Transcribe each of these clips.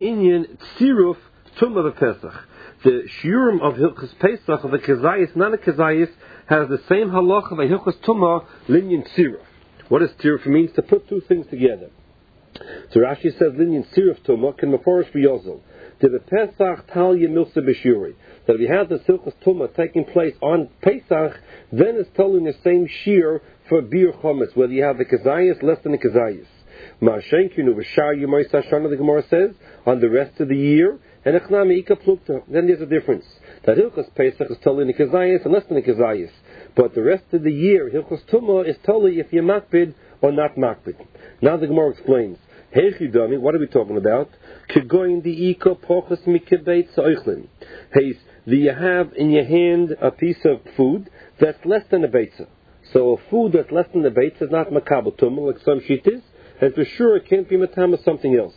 inyan tziruf tumah v'pesach. The shiurim of Hilchos Pesach of a kezayis, not a kezayis, has the same halacha of a Hilchos Tumah linyan tziruf. What does tziruf means? To put two things together. So Rashi says linyan tziruf tumah can maforish b'yozel. To the Pesach talya milsa b'shuri. That if you have the Hilchos Tumah taking place on Pesach, then it's told in the same shear for bir chometz, whether you have the kezayis less than the kezayis. Ma'ashenkinu v'shar yemais hashana, the Gemara says, on the rest of the year. And then there's a difference. That Hilchos Pesach is totally in the kezayis and less than the kezayis. But the rest of the year, Hilchos Tumah is totally if you're makbid or not makbid. Now the Gemara explains. Heichidami, what are we talking about? Kegoin the iko pochas mikebeit soichlin. Hey, do you have in your hand a piece of food that's less than a beitza? So a food that's less than a beitza is not makabel tumah like some sheet is, and for sure it can't be matam as something else.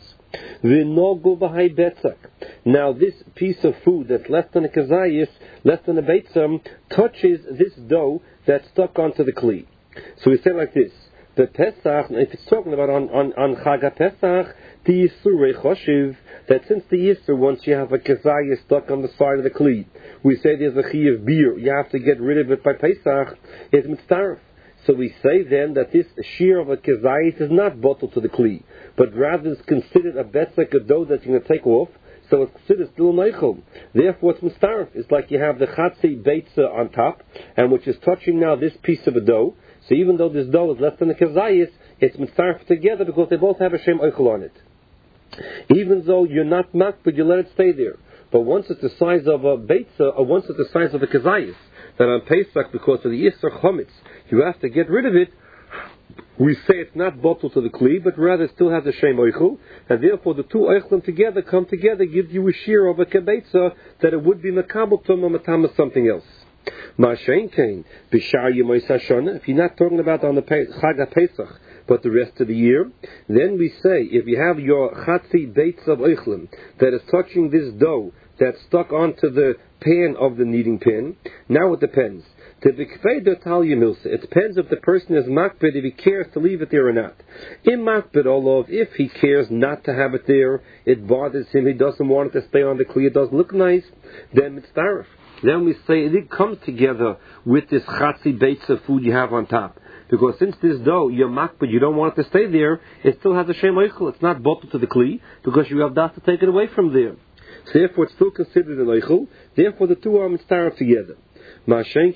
Now this piece of food that's less than a kezayis, less than a beitzam, touches this dough that's stuck onto the kli. So we say like this: the Pesach, if it's talking about on Chag Pesach, the Yisurei Choshiv, that since the Yisur, once you have a kezayis stuck on the side of the kli, we say there's a chi of beer, you have to get rid of it by Pesach, it's mitzaref. So we say then that this shear of a kezayis is not bottled to the kli, but rather is considered a betzek, a dough that you're going to take off, so it's considered still neichel. Therefore it's mistarif. It's like you have the chatzi beitza on top, and which is touching now this piece of a dough. So even though this dough is less than a kezayis, it's mistarif together because they both have a shem oichel on it. Even though you're not mak, but you let it stay there. But once it's the size of a beitza, or once it's the size of a kezayis, that on Pesach, because of the Yisr Chometz, you have to get rid of it, we say it's not bottled to the kli, but rather it still has a shem oichel, and therefore the two oichlim together come together, gives you a shear of a kebetza, that it would be makabel tumah matama something else. Ma'ashein kain, b'shar yemais hashana, if you're not talking about on the Chag Pesach, but the rest of the year, then we say, if you have your chatzi beitza of oichlim, that is touching this dough, that's stuck onto the pan of the kneading pan, now it depends. It depends if the person is makbid, if he cares to leave it there or not. In makbid olov, if he cares not to have it there, it bothers him, he doesn't want it to stay on the kli, it doesn't look nice, then it's tarif. Then we say it comes together with this chatzi beitza food you have on top. Because since this dough, you're makbid, you don't want it to stay there, it still has a shem oichel, it's not bottled to the kli, because you have das to take it away from there. So therefore it's still considered an oichel, therefore the two are mitzaref together. Let's say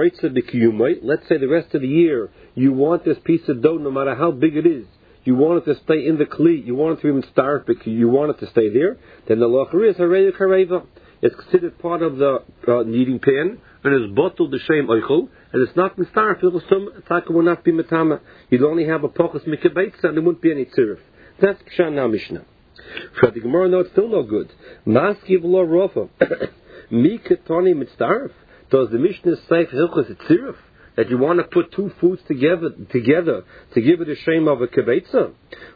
the rest of the year you want this piece of dough, no matter how big it is, you want it to stay in the kli, you want it to even start because you want it to stay there, then the locher is harei kareva. It's considered part of the kneading pan, and it's bottled the shem oichel, and it's not mitzaref. It will not be matama. You'd only have a pochus mikabetza, and there wouldn't be any tziruf. That's pshan mishnah. For the Gemara, no, it's still no good. Maskiv lo rofa mikatoni mitzaref. Does the Mishnah say for Hilchos Tziruf that you want to put two foods together to give it a shame of a kebetza?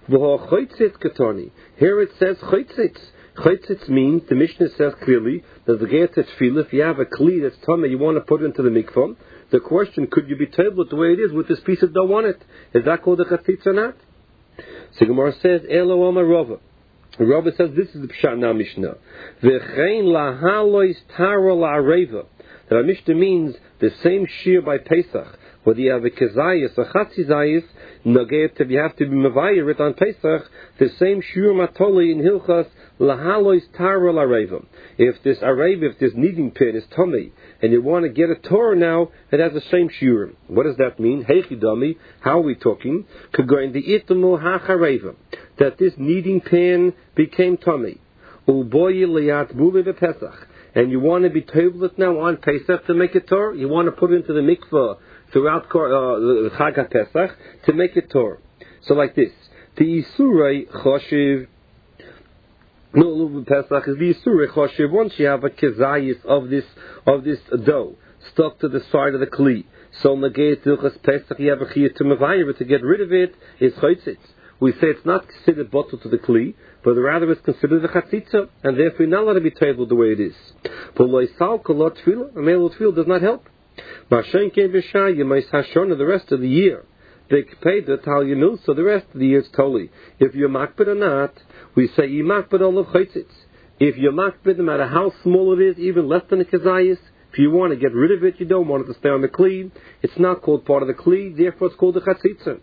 Here it says chaytzitz. Chaytzitz means, the Mishnah says clearly, that the Ge'et Tefillah, if you have a kli that's tummy, you want to put it into the mikvah, the question, could you be tabled the way it is with this piece of dough on it? Is that called a chatzitz or not? So Gemara says, Elo Amar Rava. Rava says, this is the Pshat na Mishnah. V'chein lahalois taro la'areva. That our Mishnah means the same shear by Pesach, whether you have a kezayis or chatzizayis, if you have to be mavayir it on Pesach, the same shear matoli in Hilchas lahalois taro l'areva. If this areva, if this kneading pan is tummy, and you want to get a Torah now, it has the same shiur. What does that mean? Heichidami, how are we talking? Kagoin the itamu hachareva, that this kneading pan became tummy. Uboyi liyat buli v'pesach. And you want to be tablet now on Pesach to make it Torah? You want to put it into the mikveh throughout Chag Pesach to make it Torah. So like this, the Yisurei Choshev, no, Pesach is the Yisurei Choshev. Once you have a kezayis of this dough stuck to the side of the kli, so Nagei Hilchos Pesach, you have a chiyah to mevayir to get rid of it, is chaytzitz. We say it's not considered bottled to the kli, but rather it's considered a chatzitza, and therefore you're not allowed to be tabled the way it is. But loisal kolot tefillah, a male tefillah does not help. Mashen kein b'shai yemais hashona the rest of the year. They pay the tal yemil, so the rest of the year is totally. If you're makbid or not, we say Yimakbid Olav Chaitzitz. If you're makbid, no matter how small it is, even less than a kazayis, if you want to get rid of it, you don't want it to stay on the kli, it's not called part of the kli, therefore it's called the chatzitza.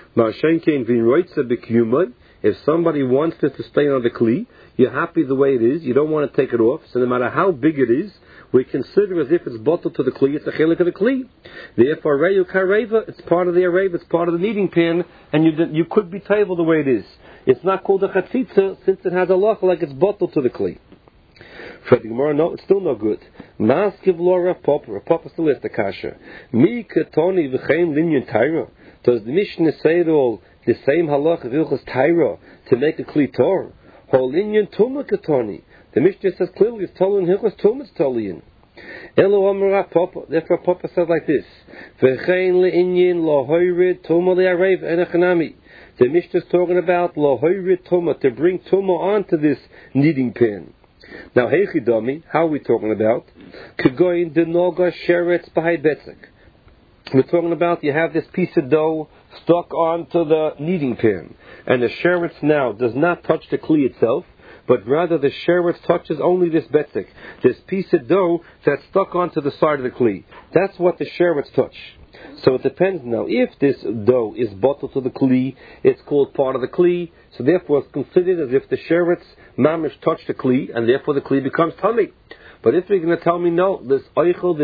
If somebody wants it to stay on the kli, you're happy the way it is, you don't want to take it off, so no matter how big it is, we consider as if it's bottled to the kli, it's a chelik of the kli. Therefore, reyu kareva, it's part of the areva, it's part of the kneading pan, and you could be table the way it is. It's not called a chatzitza since it has a loch like it's bottled to the kli. For the Gemara, no, it's still no good. Maskiv lo Rav Papa still has the kasha. Mi ketoni v'chein linyan taira. Does the Mishnah say it all the same halach of Hilchos Taira to make a kli tor? Hol linyan tuma ketoni. The Mishnah says clearly it's tolin Hilchos tumas tolin. Elo amar Rav Papa. Therefore Papa says like this: V'chein linyan lo hoyrid tuma le'arev enachanami. The Mishnah is talking about lo hoyrid tuma, to bring tuma onto this kneading pan. Now, heichidami, how are we talking about? Kegoyin de noga sheretz b'hai betzek. We're talking about you have this piece of dough stuck onto the kneading pan, and the sheretz now does not touch the kli itself, but rather the sheretz touches only this betzek, this piece of dough that's stuck onto the side of the kli. That's what the sheretz touch. So it depends now. If this dough is bottled to the kli, it's called part of the kli. So therefore, it's considered as if the sheretz mamish touched the kli, and therefore the kli becomes tummy. But if you're going to tell me no, this oichel,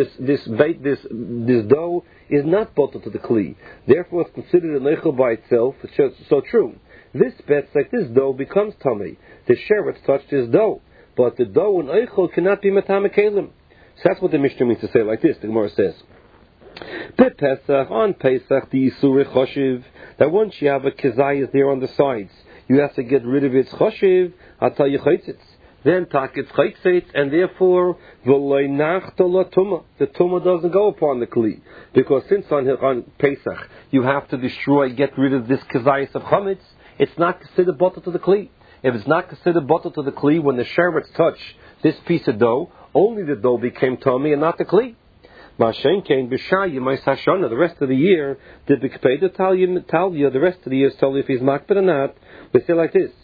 this dough is not bottled to the kli, therefore it's considered an oichel by itself. It's just so true. This like this dough becomes tummy. The sheretz touched this dough, but the dough and oichel cannot be matame kelim. So that's what the Mishnah means to say like this. The Gemara says. Pesach, on Pesach, the Yisur Choshev, that once you have a kezayis there on the sides, you have to get rid of its Choshev, Atah Yechotzitz. Then tak its Chaitzitz, and therefore, V'loi nachto tuma. The tuma doesn't go upon the kli. Because since on Pesach, you have to get rid of this kezayis of Chametz, it's not considered bottle to the kli. If it's not considered bottle to the kli, when the sheretz touch this piece of dough, only the dough became tummy and not the kli. The rest of the year, the rest of the year is totally if he's makbid or not. We say like this: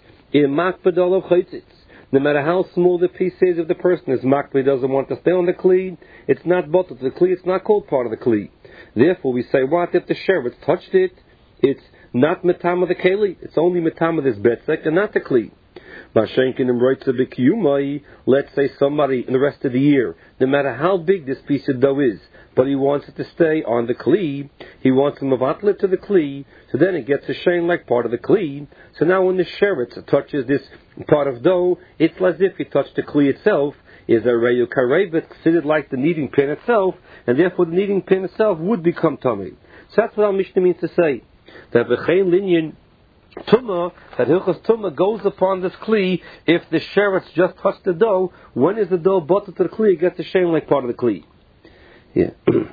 no matter how small the piece is, if the person is makbid, doesn't want to stay on the kli, it's not bottled to the kli, it's not called part of the kli. Therefore, we say, what if the sheretz touched it? It's not metam of the keli, it's only metam of this betzek and not the kli. Let's say somebody in the rest of the year, no matter how big this piece of dough is, but he wants it to stay on the kli, he wants to mavatlet to the kli, so then it gets a shame like part of the kli. So now when the sheretz touches this part of dough, it's as if he touched the kli itself, is a reyu karevet, considered like the kneading pan itself, and therefore the kneading pan itself would become tummy. So that's what our Mishnah means to say, that v'chein linyan Tuma, that Hilchos Tuma goes upon this kli if the sheretz just touched the dough. When is the dough buttered to the kli? It gets the shame like part of the kli. Yeah.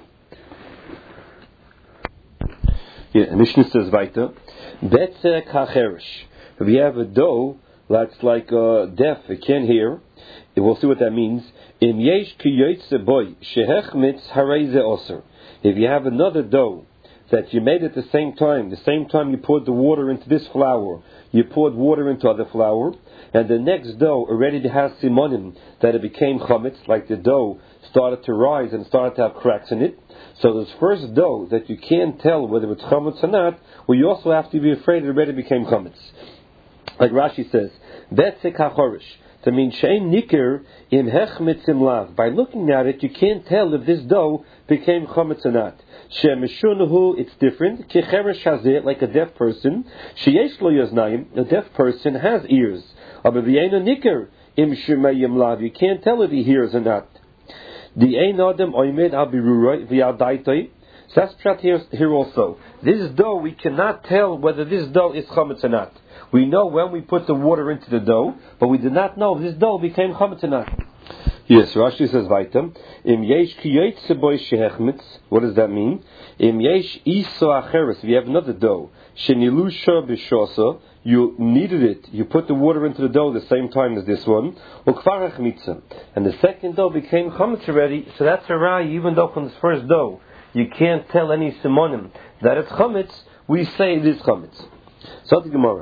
Yeah. Mishnah says weiter. Betzek hacherish. If you have a dough that's like deaf, it can't hear. We'll see what that means. Im yesh ki yoytze boy shehechmitz harei ze oser. If you have another dough that you made at the same time you poured the water into this flour, you poured water into other flour, and the next dough already has simonim that it became chametz, like the dough started to rise and started to have cracks in it. So this first dough that you can't tell whether it's chametz or not, well, you also have to be afraid it already became chametz. Like Rashi says, betzek hachorish. To mean shein nikir im hechmitz im lav. By looking at it, you can't tell if this dough became chametz or not. Shemishunahu, it's different. Kecheresh hazeh, like a deaf person. Sheyesh lo yaznayim, a deaf person has ears. Abaviyena nikir im shemayim lav. You can't tell if he hears or not. The ein adam oimed al biruroi v'yadaitoi. So that's pshat here also. This dough, we cannot tell whether this dough is chametz or not. We know when we put the water into the dough, but we did not know if this dough became chametz or not. Yes, Rashi says vaitam. Im yesh kiyotze boy shehechmitz. What does that mean? Im yesh iso acheres. If you have another dough, shenilusha b'shosa, you kneaded it. You put the water into the dough the same time as this one. Ukvarach mitzah, and the second dough became chametz already. So that's a rai. Even though from this first dough you can't tell any simonim that it's chametz, we say it is chametz. So the Gemara.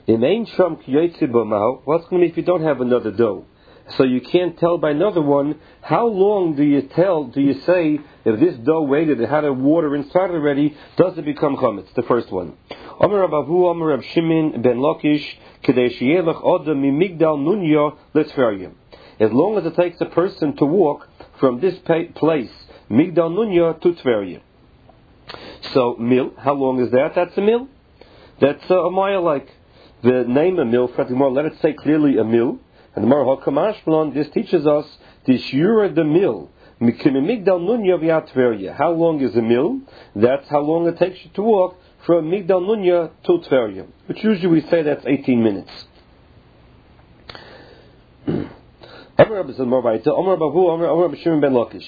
What's going to be if you don't have another dough? So you can't tell by another one. How long do you say, if this dough waited, it had a water inside already, does it become chametz? The first one. Amar Rab Avu, Amar Rab Shimon ben Lakish, Kedei sheyelech odem mimigdal nunya letferia. As long as it takes a person to walk from this place, Migdal Nunya to Tveria. So, mil, how long is that? That's a mil. That's a mile like. The name a mil, let it say clearly a mil. And the Mar HaKamashmalon, this teaches us the shiura the mil. Migdal Nunya via Tveria. How long is a mil? That's how long it takes you to walk from Migdal Nunya to Tveria. Which usually we say that's 18 minutes. Amar Rabbi Shimon ben Lakish,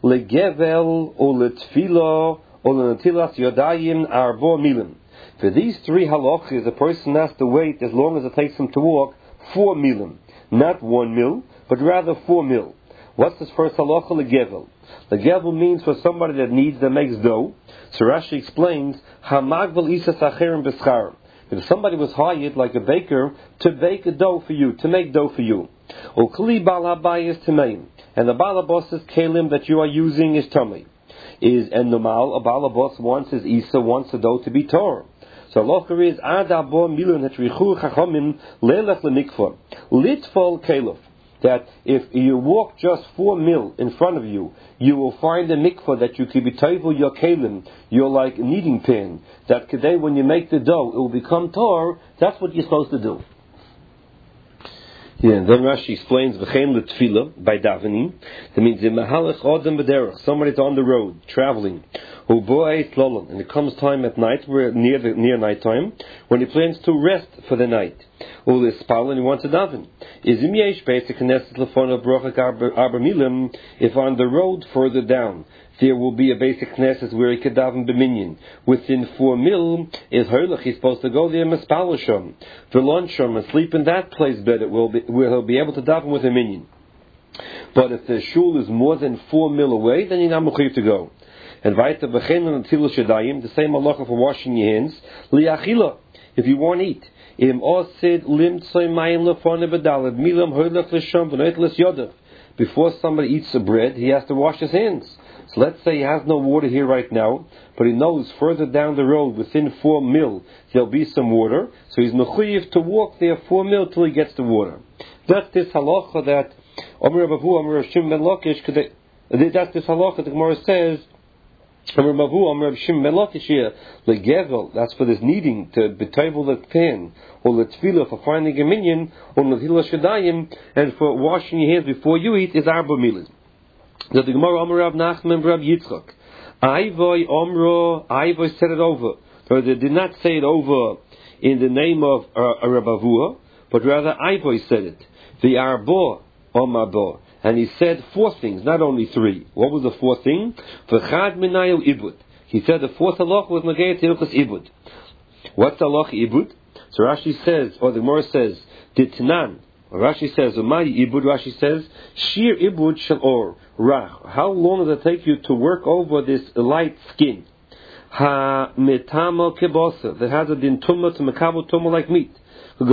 legevel or letfila or lenatilas yodayim arbo milim. For these three halachas, a person has to wait as long as it takes him to walk 4 milim, not 1 mil, but rather 4 mil. What's this first halacha? Legevel. Legevel means for somebody that makes dough. So Rashi explains hamagvel isa sacherim b'scharim. If somebody was hired like a baker to bake a dough for you, to make dough for you. Ukli bal habayis tameim, and the balabos's kelim that you are using is tamei. And normal, a balabos wants his isa, wants the dough to be torn. So locher is adabo milun hetrichu chachamim lelech lemikvah litfol kelov. That if you walk just 4 mil in front of you, you will find a mikvah that you can be taivel your kelim, your like kneading pan. That today when you make the dough, it will become tar. That's what you're supposed to do. Yeah, and then Rashi explains v'chein l'tfila by davening. That means mahalech odem b'derech. Somebody's on the road traveling, uboei tlolon, and it comes time at night, we're near nighttime, when he plans to rest for the night. Ulispal, and he wants to daven. Izim yesh basic knesset lefon brochak arba milim. If on the road further down there will be a basic knesset where he could daven b'minyan. Within 4 mil is hoylach. He's supposed to go there mispalasham, v'lonsham, and sleep in that place better. Where he'll be able to daven with a minyan. But if the shul is more than 4 mil away, then you're not mechuyev to go. And weiter b'chein l'natilas yadayim, the same halacha for washing your hands. Liachila, if you want to eat. Im osid limtzoy mayim lefone b'dalad milam hoylach l'sham v'noitlas yodav. Before somebody eats the bread, he has to wash his hands. So let's say he has no water here right now, but he knows further down the road, within 4 mil, there'll be some water. So he's mechuyev to walk there 4 mil till he gets the water. That's this halacha that Amar Abavu, Amar Shimon ben Lakish. That's this halacha the Gemara says. Amar Abavu, Amar Shimon ben Lakish here. Legevel. That's for this kneading to betable the pan, or letfila for finding a minyan, or l'hilas shadayim, and for washing your hands before you eat is arba milim. That the Gemara Amar Rav Nachman Rav Yitzchak. Ayvoy Omro, Ayvoy said it over. So they did not say it over in the name of Rav Avua, but rather Ayvoy said it. The Arbo Omabo. And he said 4 things, not only 3. What was the 4th thing? V'chad minayil ibud. He said the 4th halach was Nagayat Hilchas Ibud. What's the halach ibud? So Rashi says, or the Gemara says, Ditnan. Rashi says, Umay ibud, Rashi says, Shir ibud shel or, rach. How long does it take you to work over this light skin? Ha metamo kebosa, that has a din tumma to makabo tumma like meat. The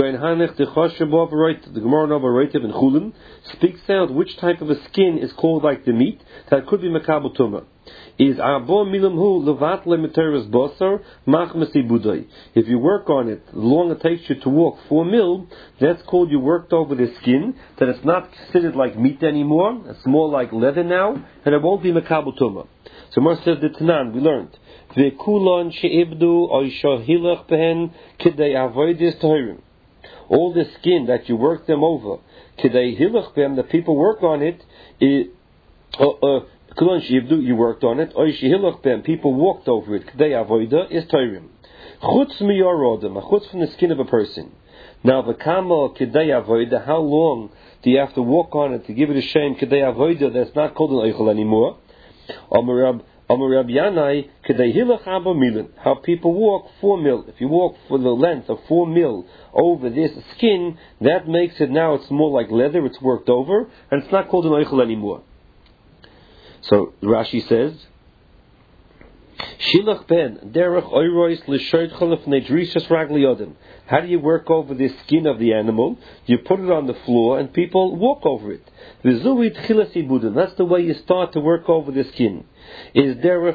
Gemara Nova Reitev in Chulin speaks out which type of a skin is called like the meat, that could be makabo tumma. Is arbo milamhu levat lemiteres bosar machmasi budai. If you work on it, the long it takes you to walk 4 mil, that's called you worked over the skin, that it's not considered like meat anymore, it's more like leather now, and it won't be makabo tumma. So Mar says the Tanan, we learned, Vekulon she'ibdu oisha hilach behen kidei avoidis tohirim. All the skin that you work them over, kidei hilach behen, the people work on it, you worked on it, people walked over it, kidei avoida is tohirim. Chutz miyorodem, a chutz from the skin of a person. Now the kama kidei avoida, how long do you have to walk on it to give it a shame, kidei avoida, that's not called an eichel anymore? Amar Yanai, Kedei Hilach Abba Milan. How people walk 4 mil. If you walk for the length of 4 mil over this skin, that makes it now, it's more like leather, it's worked over, and it's not called an Eichel anymore. So Rashi says, Shilach ben derech oirois l'shoytchol lefnei drishas ragli odem. How do you work over the skin of the animal? You put it on the floor and people walk over it. V'zui tchilas ibudin. That's the way you start to work over the skin. Is derech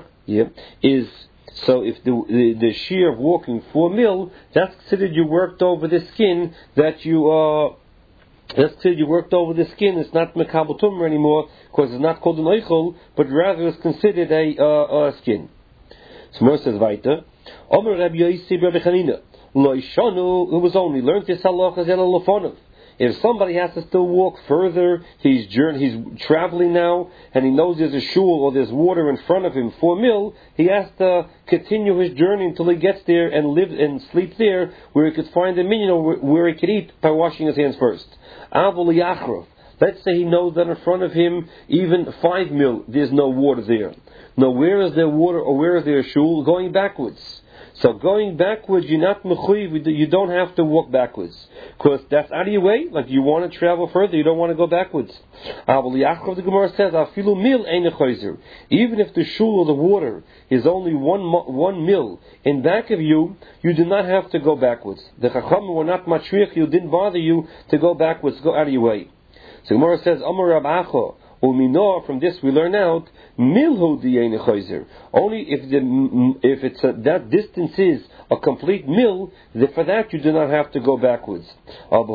so if the shear of walking 4 mil, that's considered you worked over the skin that you that's considered you worked over the skin. It's not mekabel tumor anymore because it's not called an oichel, but rather it's considered a skin. So Mor says weiter, Omer Rabbi Yossi Rabbi Chanina, Lo Ishanu, who was only learned this halacha zelo lefonov. If somebody has to still walk further, he's traveling now, and he knows there's a shul or there's water in front of him, 4 mil, he has to continue his journey until he gets there and live and sleep there, where he could find a minyan or where he could eat by washing his hands first. Avol yachrov. Let's say he knows that in front of him, even 5 mil, there's no water there. Now, where is there water or where is there a shul? Going backwards. So going backwards, you're not mechuyev, you don't have to walk backwards. Because that's out of your way, like you want to travel further, you don't want to go backwards. The Gemara says, Afilu mil ein choizer. Even if the shul or the water is only 1 mil in back of you, you do not have to go backwards. The Chachamim were not matrich, you didn't bother you to go backwards, go out of your way. So Gemara says, Amar Rab Acha, Umino, from this we learn out, milhu diyein choizer. Only if it's that distance is a complete mil, for that you do not have to go backwards. But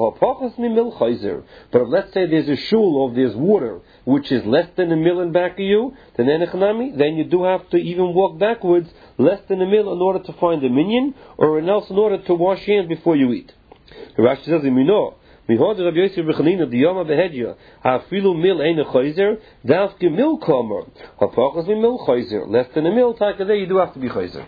if let's say there's a shul or there's water which is less than a mil in back of you, then you do have to even walk backwards less than a mil in order to find a minyan, or else in order to wash your hands before you eat. Rashi says, Umino. We heard Rabbi Yossi B'Chanina the Yoma Behedya Hafilu mil ein choizer Davke mil komer Hapachas mil choizer. Less than a mil taka there you do have to be choizer.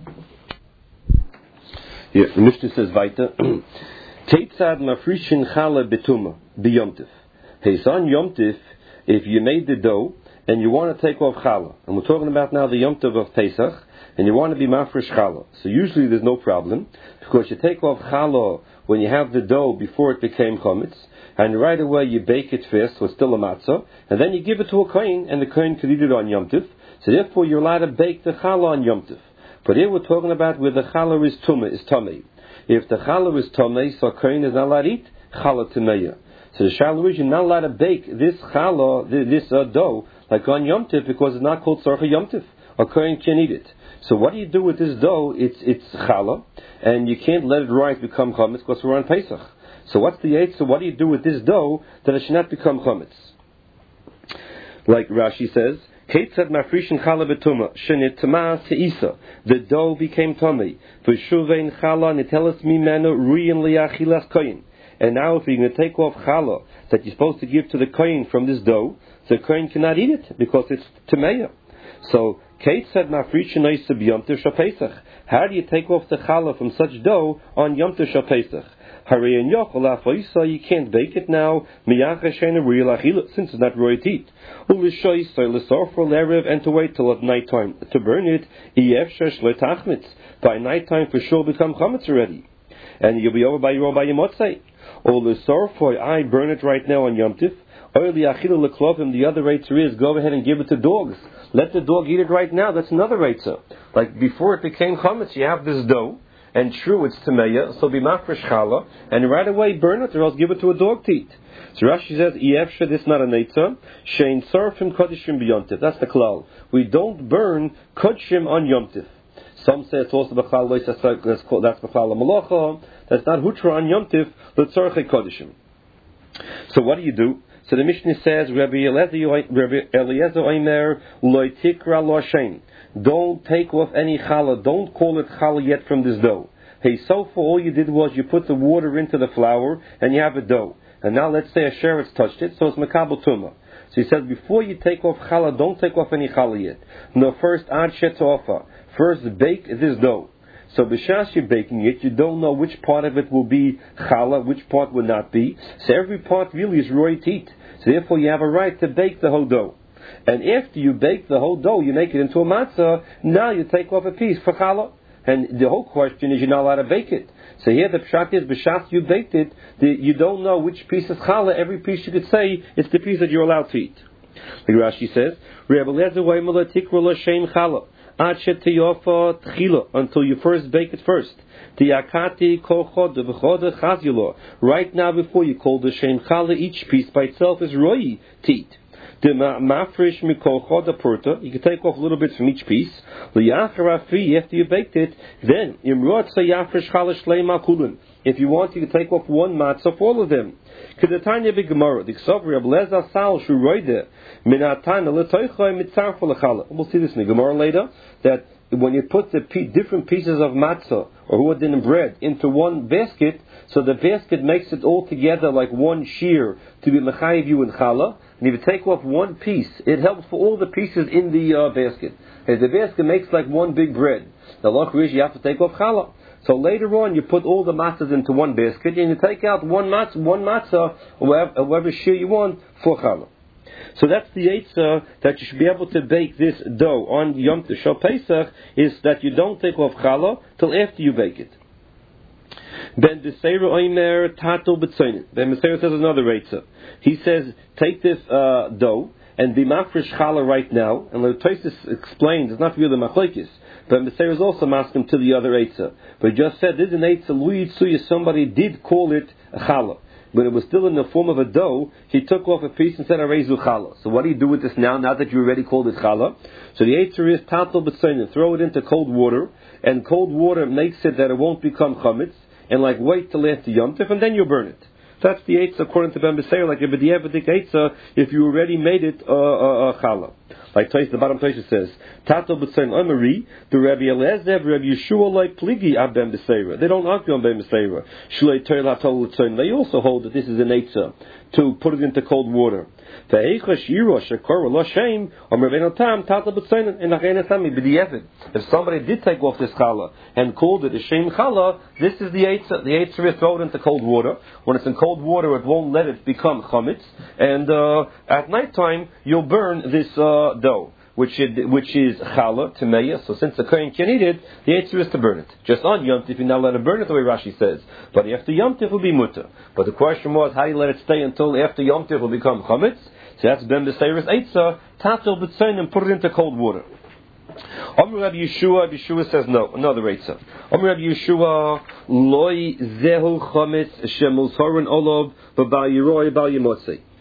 Yeah, the Mishnah says weiter. Keitzad mafrishin chala betuma biyomtiv. Heisan yomtiv, if you made the dough and you want to take off chala, and we're talking about now the yomtiv of Pesach, and you want to be mafresh chala. So usually there's no problem because you take off chala when you have the dough before it became chametz, and right away you bake it first, so it's still a matzah, and then you give it to a kohen, and the kohen could eat it on Yom Tov. So therefore you're allowed to bake the challah on Yom Tov. But here we're talking about where the challah is tamei. If the challah is tamei, so a kohen is not allowed to eat challah tameya. So the shalom is you're not allowed to bake this challah, this dough, like on Yom Tov, because it's not called tzarcha Yom Tov. A kohen can't eat it. So what do you do with this dough? It's challah, and you can't let it rise become chametz because we're on Pesach. So what's the eight? So what do you do with this dough that it should not become chametz? Like Rashi says, Keitzad mafrishin challah betuma shenit tama seisa. The dough became tummy. V'shuvein challah nitelas mimenu ruyin liachilas koyin. And now if you're going to take off challah that you're supposed to give to the koyin from this dough, the koyin cannot eat it because it's tameya. So Keitzad mafrishin oisa b'yomtiv shapesach. How do you take off the challah from such dough on Yom Tov shapesach? You can't bake it now, since it's not roy to eat. And to wait till at night time to burn it, by night time for sure become chametz already. And you'll be over by your motzei. I burn it right now on Yom Tiv. The other answer is go ahead and give it to dogs. Let the dog eat it right now. That's another answer. Like before it became chametz, you have this dough. And true, it's tameya, so be mafresh challah, and right away burn it, or else give it to a dog to eat. So Rashi says, "Yefsha, this is not a neitza. Shein sarfim kodishim b'yomtiv." That's the klal. We don't burn kodshim on yomtiv. Some say it's also b'chlal lois. That's b'chlal malacha. That's not hutra on yomtiv. L'tzorchei kodishim. So what do? So the Mishnah says, Rabbi Eliezer Omer loy tikra lo shein. Don't take off any challah. Don't call it challah yet from this dough. Hey, so for all you did was you put the water into the flour and you have a dough. And now let's say a sheretz touched it, so it's makabel tumah. So he says before you take off challah, don't take off any challah yet. No, first ad shetofa. First bake this dough. So b'shas you're baking it, you don't know which part of it will be challah, which part will not be. So every part really is roy to eat. So therefore you have a right to bake the whole dough. And after you bake the whole dough, you make it into a matzah, now you take off a piece for challah. And the whole question is you're not allowed to bake it. So here the pshat is, b'shas you baked it, you don't know which piece is challah. Every piece you could say it's the piece that you're allowed to eat. Like Rashi says, Ad sheteyofa tchila, until you first bake it first. Tiyakati kol chod v'chod chazyulo. Right now, before you call the shem challah, each piece by itself is roi to eat. The mafresh mikol chod purta. You can take off a little bit from each piece. L'yachar afi, after you baked it, then imrot sayafresh challah shleima kulun. If you want, you can take off one matzah for all of them. Kedatanya b'gemara, the ksavri of leza sal shuroide minatana letoichoi mitzarfa lechala. We'll see this in the Gemara later, that when you put the different pieces of matzah or huadin bread into one basket, so the basket makes it all together like one shear to be mechayiv you in challah. And if you take off one piece, it helps for all the pieces in the basket. And the basket makes like one big bread. The law is you have to take off challah. So later on, you put all the matzahs into one basket, and you take out one matzah, whatever shear you want, for challah. So that's the eitzah that you should be able to bake this dough on Yom Tov Pesach, is that you don't take off challah till after you bake it. Ben Beseira Oimer Tato B'Tzoinin. Ben Beseira says another eitzah. He says, take this dough and be mafresh challah right now. And the Tosfos explains, it's not really machlokes. But Meseir is also masking to the other eitzah. But he just said, this is an eitzah, Lui Tzuya, somebody did call it a challah. When it was still in the form of a dough, he took off a piece and said, Arezu challah. So what do you do with this now that you already called it challah? So the eitzah is, Tato B'Tzoinin, throw it into cold water, and cold water makes it that it won't become chametz, and wait till after Yom Tov, and then you burn it. That's the eitzah according to Ben Beseir, like a b'di'evadik eitzah, if you already made it challah. Like the bottom Tosfos says, Tato B'Tzoin Amari, the Rabbi Eliezer, Rabbi Yeshua like Pligi ab Ben Beseira. They don't argue on Ben Beseira. Shlei Teil HaTol L'Tzoin. They also hold that this is an eitzah to put it into cold water. If somebody did take off this challah and called it a shem challah, this is the eitzah. The eitzah is thrown into cold water. When it's in cold water, it won't let it become chametz. And at night time, you'll burn this dough, which is challah, temeya. So since the kohen can eat it, the eitzah is to burn it. Just on Yom Tov, you're not allowed to burn it the way Rashi says. But after Yom Tov, it will be mutter. But the question was, how do you let it stay until after Yom Tov it will become chametz? So that's Ben Beseira's eitzah, tatel b'tzoin, and put it into cold water. Amr Rabbi Yeshua says no, another eitzah. Amr Rabbi Yeshua, loy zehu chametz shemul soren olav b'bal yiroi bal yimotzei.